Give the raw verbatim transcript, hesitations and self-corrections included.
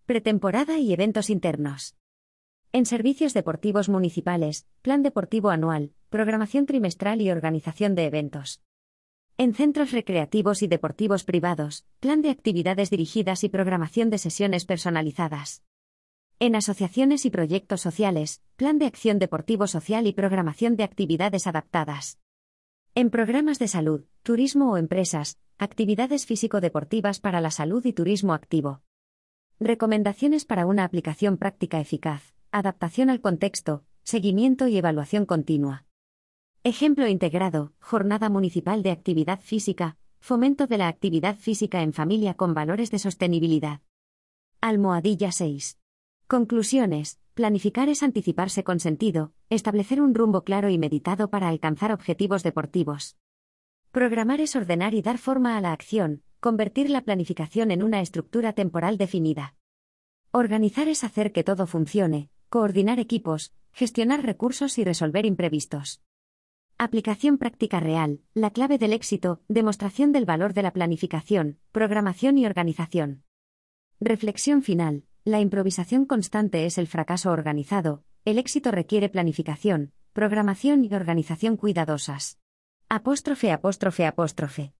Pretemporada y eventos internos. En servicios deportivos municipales, plan deportivo anual, programación trimestral y organización de eventos. En centros recreativos y deportivos privados, plan de actividades dirigidas y programación de sesiones personalizadas. En asociaciones y proyectos sociales, plan de acción deportivo social y programación de actividades adaptadas. En programas de salud, turismo o empresas, actividades físico-deportivas para la salud y turismo activo. Recomendaciones para una aplicación práctica eficaz, adaptación al contexto, seguimiento y evaluación continua. Ejemplo integrado, Jornada Municipal de Actividad Física, fomento de la actividad física en familia con valores de sostenibilidad. Almohadilla seis. Conclusiones. Planificar es anticiparse con sentido, establecer un rumbo claro y meditado para alcanzar objetivos deportivos. Programar es ordenar y dar forma a la acción, convertir la planificación en una estructura temporal definida. Organizar es hacer que todo funcione, coordinar equipos, gestionar recursos y resolver imprevistos. Aplicación práctica real, la clave del éxito, demostración del valor de la planificación, programación y organización. Reflexión final, la improvisación constante es el fracaso organizado, el éxito requiere planificación, programación y organización cuidadosas. Apóstrofe apóstrofe apóstrofe.